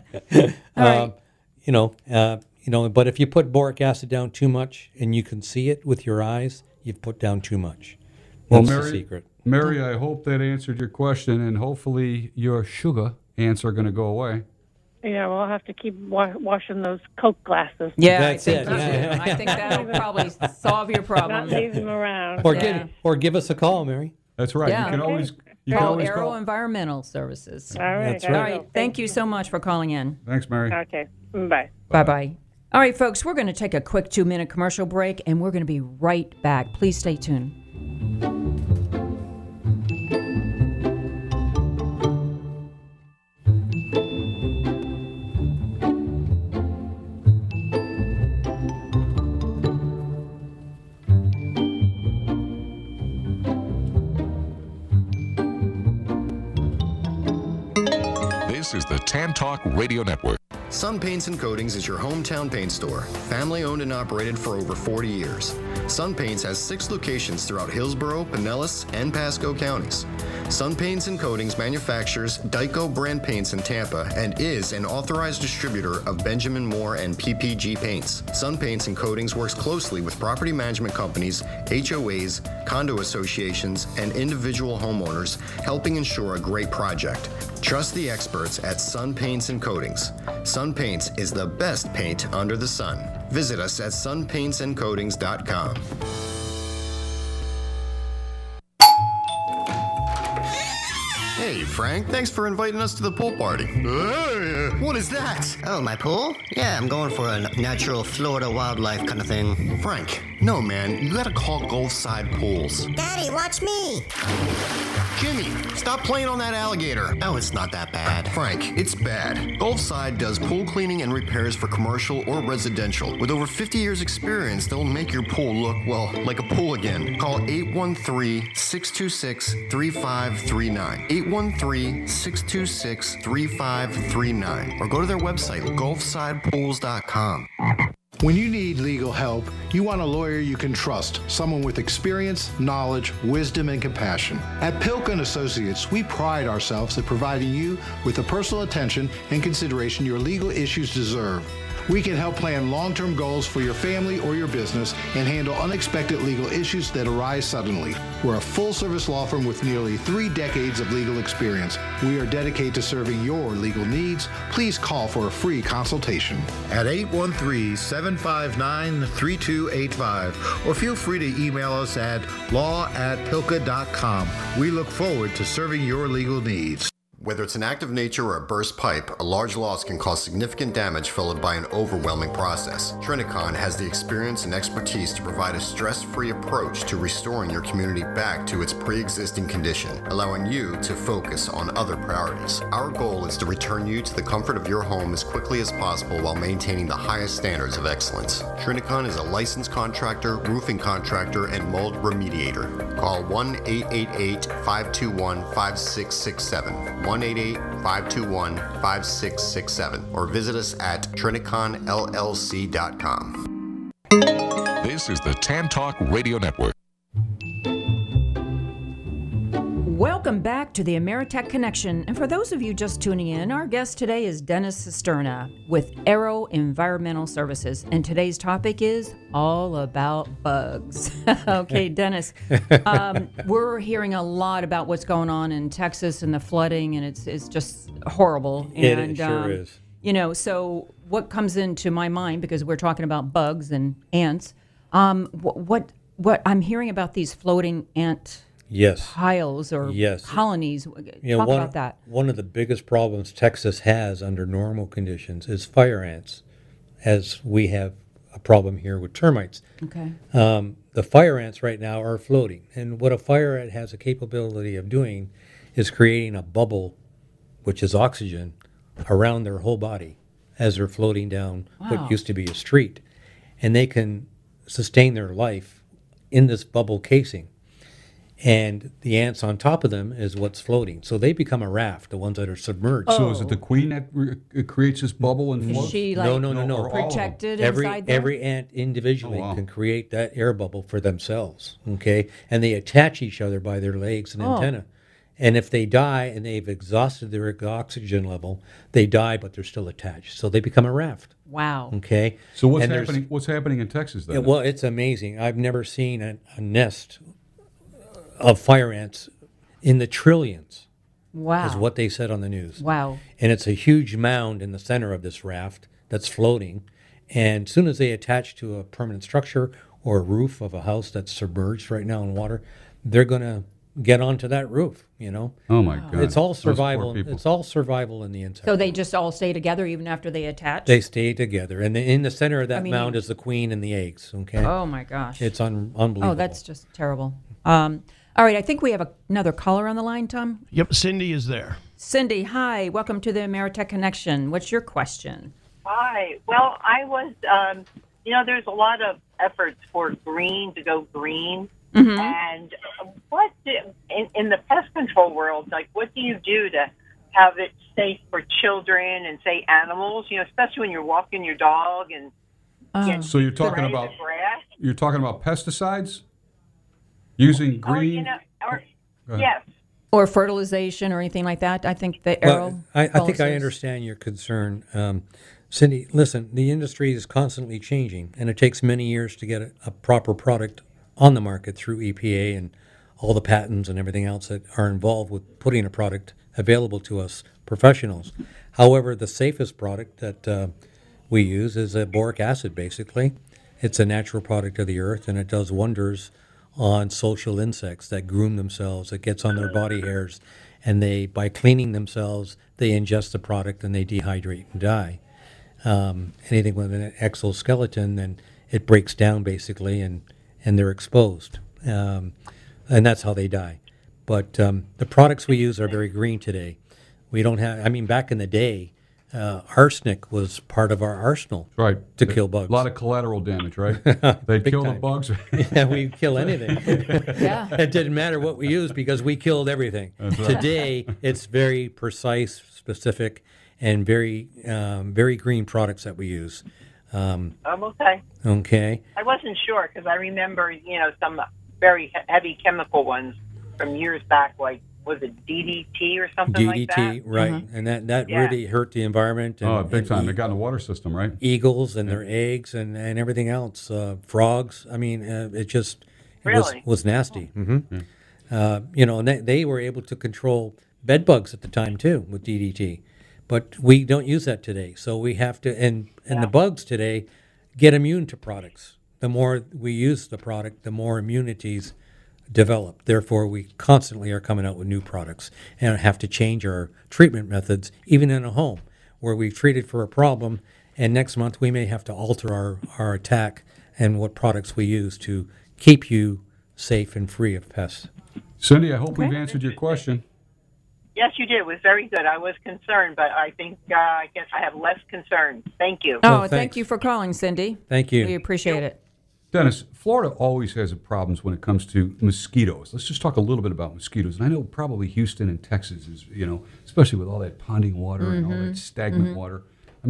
on. But if you put boric acid down too much and you can see it with your eyes, you've put down too much. Well, That's the Mary, secret. Mary, I hope that answered your question, and hopefully your sugar ants are going to go away. Yeah, well, I'll have to keep washing those Coke glasses. Yeah, That's I it. think Yeah. I think that'll probably solve your problem. Not leave them around. Or give us a call, Mary. That's right. Yeah. You can always you can Call always Aero call. Environmental Services. All right. That's All right. right. Thank you so much for calling in. Thanks, Mary. Okay. Bye. Bye-bye. All right, folks, we're going to take a quick 2-minute commercial break, and we're going to be right back. Please stay tuned. This is the Tan Talk Radio Network. Sun Paints and Coatings is your hometown paint store, family owned and operated for over 40 years. Sun Paints has 6 locations throughout Hillsborough, Pinellas, and Pasco counties. Sun Paints and Coatings manufactures Dyco brand paints in Tampa and is an authorized distributor of Benjamin Moore and PPG paints. Sun Paints and Coatings works closely with property management companies, HOAs, condo associations, and individual homeowners, helping ensure a great project. Trust the experts at Sun Paints and Coatings. Sun Paints is the best paint under the sun. Visit us at sunpaintsandcoatings.com. Hey, Frank, thanks for inviting us to the pool party. What is that? Oh, my pool? Yeah, I'm going for a natural Florida wildlife kind of thing. Frank, no, man, you gotta call Gulfside Pools. Daddy, watch me. Jimmy, stop playing on that alligator. Oh, it's not that bad. Frank, it's bad. Gulfside does pool cleaning and repairs for commercial or residential. With over 50 years experience, they'll make your pool look, well, like a pool again. Call 813-626-3539. 813-626-3539. Or go to their website, gulfsidepools.com. When you need legal help, you want a lawyer you can trust, someone with experience, knowledge, wisdom, and compassion. At Pilka & Associates, we pride ourselves at providing you with the personal attention and consideration your legal issues deserve. We can help plan long-term goals for your family or your business and handle unexpected legal issues that arise suddenly. We're a full-service law firm with nearly 3 decades of legal experience. We are dedicated to serving your legal needs. Please call for a free consultation at 813-759-3285 or feel free to email us at law@pilka.com. We look forward to serving your legal needs. Whether it's an act of nature or a burst pipe, a large loss can cause significant damage followed by an overwhelming process. Trinicon has the experience and expertise to provide a stress-free approach to restoring your community back to its pre-existing condition, allowing you to focus on other priorities. Our goal is to return you to the comfort of your home as quickly as possible while maintaining the highest standards of excellence. Trinicon is a licensed contractor, roofing contractor, and mold remediator. Call 1-888-521-5667. 1-888-521-5667 or visit us at triniconllc.com. This is the Tan Talk Radio Network. Welcome back to the Ameritech Connection. And for those of you just tuning in, our guest today is Dennis Cisterna with Aero Environmental Services. And today's topic is all about bugs. Okay, Dennis, we're hearing a lot about what's going on in Texas and the flooding, and it's just horrible. And, it sure is. You know, so what comes into my mind, because we're talking about bugs and ants, what I'm hearing about these floating ant piles or colonies. Talk about that. One of the biggest problems Texas has under normal conditions is fire ants, as we have a problem here with termites. Okay. The fire ants right now are floating, and what a fire ant has a capability of doing is creating a bubble, which is oxygen, around their whole body as they're floating down what used to be a street. And they can sustain their life in this bubble casing. And the ants on top of them is what's floating. So they become a raft, the ones that are submerged. So is it the queen that creates this bubble and floats? Is she like No. protected inside there? Every ant individually can create that air bubble for themselves, okay? And they attach each other by their legs and antenna. And if they die and they've exhausted their oxygen level, they die, but they're still attached. So they become a raft. Wow. Okay? So what's happening in Texas then? Well, it's amazing. I've never seen a nest of fire ants in the trillions. Wow. is what they said on the news. Wow. And it's a huge mound in the center of this raft that's floating. And as soon as they attach to a permanent structure or a roof of a house that's submerged right now in water, they're going to get onto that roof, you know. Oh, my God. It's all Those poor survival. people. It's all survival in the insect. So they just all stay together even after they attach? They stay together. And in the center of that I mean- mound is the queen and the eggs, okay? Oh, my gosh. It's unbelievable. Oh, that's just terrible. All right, I think we have another caller on the line, Tom. Yep, Cindy is there. Cindy, hi. Welcome to the Ameritech Connection. What's your question? Hi. Well, I was, there's a lot of efforts for green to go green. Mm-hmm. And in the pest control world, like, what do you do to have it safe for children and, say, animals, especially when you're walking your dog and So you're talking right about in the grass? you're talking about pesticides using green. Yes. Or fertilization or anything like that? I think the arrow. I think I policies. understand your concern. Cindy, listen, the industry is constantly changing, and it takes many years to get a proper product on the market through EPA and all the patents and everything else that are involved with putting a product available to us professionals. However, the safest product that we use is boric acid, basically. It's a natural product of the earth, and it does wonders on social insects that groom themselves. It gets on their body hairs, and by cleaning themselves, they ingest the product and they dehydrate and die. Anything with an exoskeleton, then it breaks down basically, and they're exposed. And that's how they die. But the products we use are very green today. We don't have, back in the day, arsenic was part of our arsenal to kill bugs. A lot of collateral damage, right? They kill the bugs. Yeah, we kill anything. Yeah. It didn't matter what we used because we killed everything. That's right. Today, it's very precise, specific, and very green products that we use. Okay. Okay. I wasn't sure because I remember, some very heavy chemical ones from years back, like, was it DDT or something like that? DDT, right. And that Yeah. really hurt the environment. And, big time. They got in the water system, right? Eagles and their eggs and everything else. Frogs. It Really? was nasty. Mm-hmm. And they were able to control bed bugs at the time too with DDT. But we don't use that today. So we have to, and the bugs today get immune to products. The more we use the product, the more immunities develop. Therefore, we constantly are coming out with new products and have to change our treatment methods, even in a home where we've treated for a problem. And next month, we may have to alter our attack and what products we use to keep you safe and free of pests. Cindy, I hope we've answered your question. Yes, you did. It was very good. I was concerned, but I think I guess I have less concern. Thank you. Oh, thank you for calling, Cindy. Thank you. We appreciate it. Dennis, Florida always has problems when it comes to mosquitoes. Let's just talk a little bit about mosquitoes. And I know probably Houston and Texas is, especially with all that ponding water and all that stagnant water.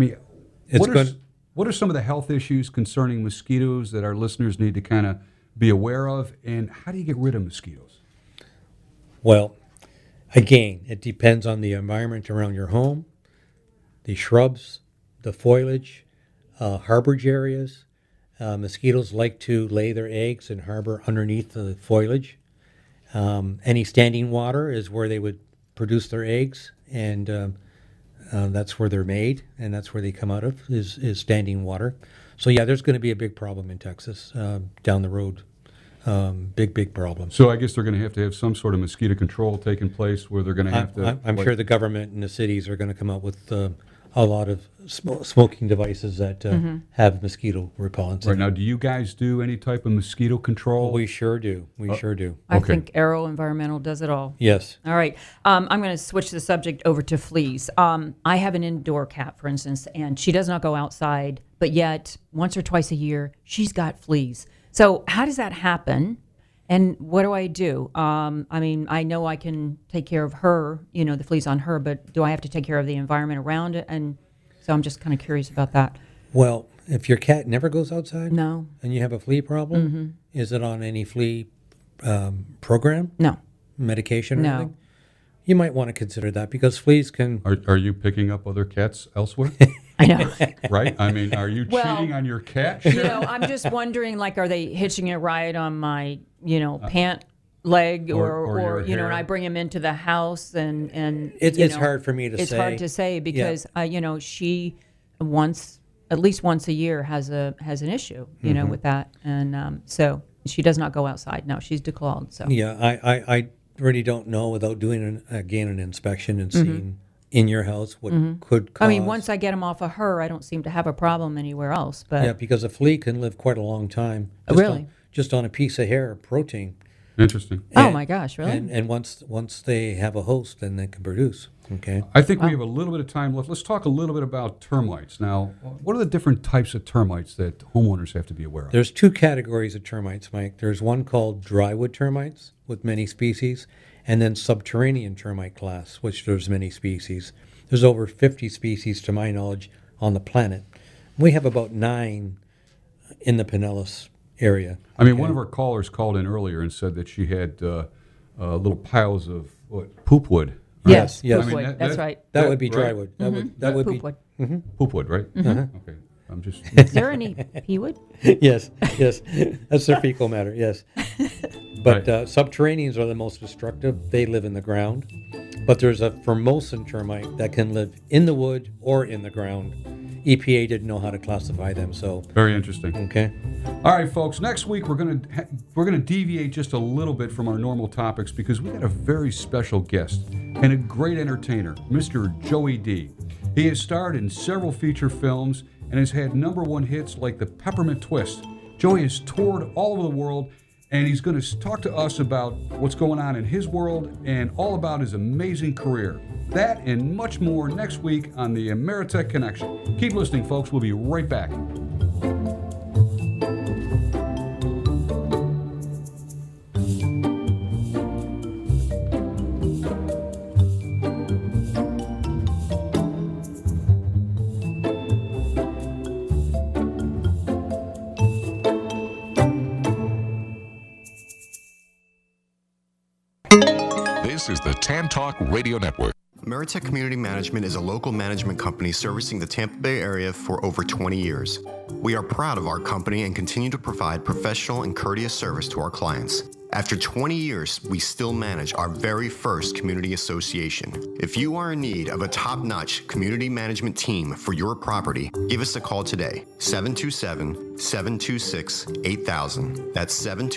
What are some of the health issues concerning mosquitoes that our listeners need to kind of be aware of? And how do you get rid of mosquitoes? Well, again, it depends on the environment around your home, the shrubs, the foliage, harborage areas. Mosquitoes like to lay their eggs and harbor underneath the foliage. Any standing water is where they would produce their eggs, and that's where they're made, and that's where they come out of, is standing water. So, yeah, there's going to be a big problem in Texas down the road. Big problem. So I guess they're going to have some sort of mosquito control taking place where they're going to have to... I'm sure the government and the cities are going to come up with a lot of smoking devices that have mosquito repellents. Right now, do you guys do any type of mosquito control? We sure do. We sure do. I think Arrow Environmental does it all. Yes. All right. I'm going to switch the subject over to fleas. I have an indoor cat, for instance, and she does not go outside, but yet once or twice a year, she's got fleas. So how does that happen? And what do I do? I know I can take care of her, the fleas on her, but do I have to take care of the environment around it? And so I'm just kind of curious about that. Well, if your cat never goes outside, no, and you have a flea problem, is it on any flea program? No. Medication or No. anything? You might want to consider that because fleas can... Are you picking up other cats elsewhere? I know. Right? Are you cheating on your cat? I'm just wondering, are they hitching a ride on my, pant leg Or or your you know, hair. and I bring him into the house and It's hard for me to it's say. hard to say because you know, she at least once a year has an issue, you know, with that, and so she does not go outside. No, she's declawed. So Yeah, I really don't know without doing an inspection and seeing in your house what could cause. I mean, once I get him off of her, I don't seem to have a problem anywhere else. But Yeah, because a flea can live quite a long time. Really? Just on a piece of hair, protein. Interesting. Oh my gosh, really? And once they have a host, then they can produce. Okay. I think we have a little bit of time left. Let's talk a little bit about termites. Now, what are the different types of termites that homeowners have to be aware of? There's two categories of termites, Mike. There's one called drywood termites with many species, and then subterranean termite class, which there's many species. There's over 50 species, to my knowledge, on the planet. We have about 9 in the Pinellas area. I mean, one of our callers called in earlier and said that she had little piles of poop wood. Yes, Yes. poop I mean, wood. That's right. That would be right? drywood. That would Poop be wood. Poop wood, right? Uh-huh. Okay. I'm just. Is there any pea wood? yes. That's their fecal matter, yes. But subterraneans are the most destructive. They live in the ground. But there's a Formosan termite that can live in the wood or in the ground. EPA didn't know how to classify them, so. Very interesting. Okay. All right, folks. Next week we're gonna deviate just a little bit from our normal topics because we got a very special guest and a great entertainer, Mr. Joey D. He has starred in several feature films and has had #1 hits like The Peppermint Twist. Joey has toured all over the world, and he's going to talk to us about what's going on in his world and all about his amazing career. That and much more next week on the Ameritech Connection. Keep listening, folks. We'll be right back. This is the Tan Talk Radio Network. Ameritech Community Management is a local management company servicing the Tampa Bay area for over 20 years. We are proud of our company and continue to provide professional and courteous service to our clients. After 20 years, we still manage our very first community association. If you are in need of a top-notch community management team for your property, give us a call today, 727-726-8000. That's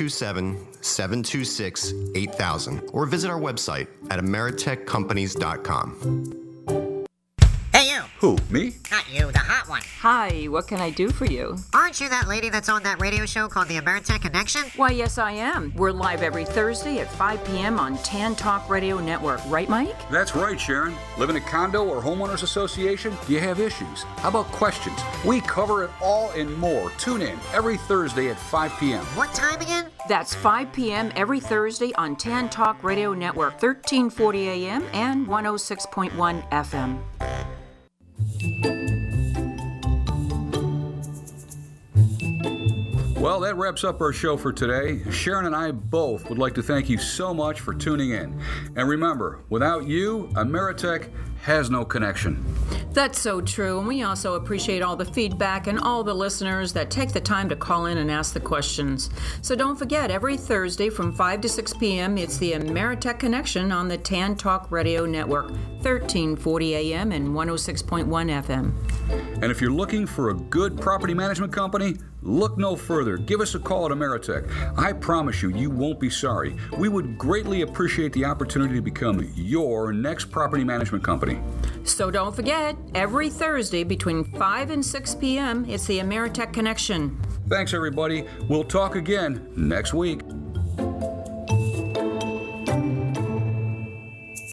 727-726-8000. Or visit our website at ameritechcompanies.com. Hey, you. Who, me? Not you, the hot one. Hi, what can I do for you? Aren't you that lady that's on that radio show called the Ameritech Connection? Why, yes, I am. We're live every Thursday at 5 p.m. on Tan Talk Radio Network. Right, Mike? That's right, Sharon. Live in a condo or homeowners association? Do you have issues? How about questions? We cover it all and more. Tune in every Thursday at 5 p.m. What time again? That's 5 p.m. every Thursday on Tan Talk Radio Network, 1340 a.m. and 106.1 FM. Well, that wraps up our show for today. Sharon and I both would like to thank you so much for tuning in. And remember, without you, Ameritech has no connection. That's so true, and we also appreciate all the feedback and all the listeners that take the time to call in and ask the questions. So don't forget, every Thursday from 5 to 6 p.m., it's the Ameritech Connection on the Tan Talk Radio Network, 1340 a.m. and 106.1 FM. And if you're looking for a good property management company, look no further. Give us a call at Ameritech. I promise you, you won't be sorry. We would greatly appreciate the opportunity to become your next property management company. So don't forget, every Thursday between 5 and 6 p.m., it's the Ameritech Connection. Thanks, everybody. We'll talk again next week.